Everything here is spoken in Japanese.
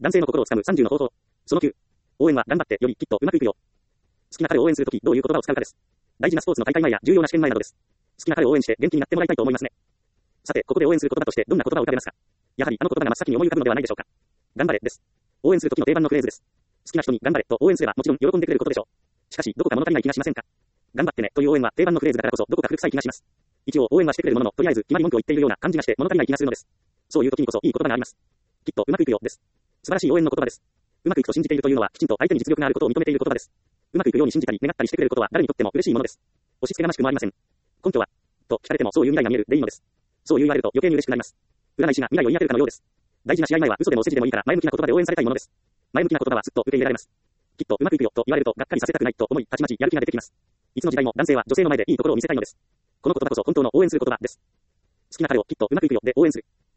男性の心をつかむ30の方法。その9。応援は頑張ってよりきっとうまくいくよ。好きな彼を応援するときどういう言葉を使うかです。大事なスポーツの大会前や重要な試験前などです。好きな彼を応援して元気になってもらいたいと思いますね。さて、ここで応援する言葉としてどんな言葉を浮かべますか？やはりあの言葉が真っ先に思い浮かぶのではないでしょうか。頑張れです。応援するときの定番のフレーズです。好きな人に頑張れと応援すればもちろん喜んでくれることでしょう。しかし、どこか物足りない気がしませんか？頑張ってねという応援は定番のフレーズだからこそどこか古臭い気がします。一応応援はしてくれるものの、とりあえず決まり文句を言っているような感じがして物足りない気がするのです。そういう時にこそいい言葉があります。きっとうまくいくよです。素晴らしい応援の言葉です。うまくいくと信じているというのはきちんと相手に実力があることを認めている言葉です。うまくいくように信じたり願ったりしてくれることは誰にとっても嬉しいものです。押し付けがましくもありません。根拠はと聞かれてもそういう未来が見えるでいいのです。そう言われると余計に嬉しくなります。占い師が未来を言い当てるかのようです。大事な試合前は嘘でも筋でもいいから前向きな言葉で応援されたいものです。前向きな言葉はすっと受け入れられます。きっとうまくいくよと言われるとがっかりさせたくないと思い、たちまちやる気が出てきます。いつの時代も男性は女性の前でいいところを見せたいのです。この言葉こそ本当の応援する言葉です。好きな彼をきっとうまくいくよで応援する。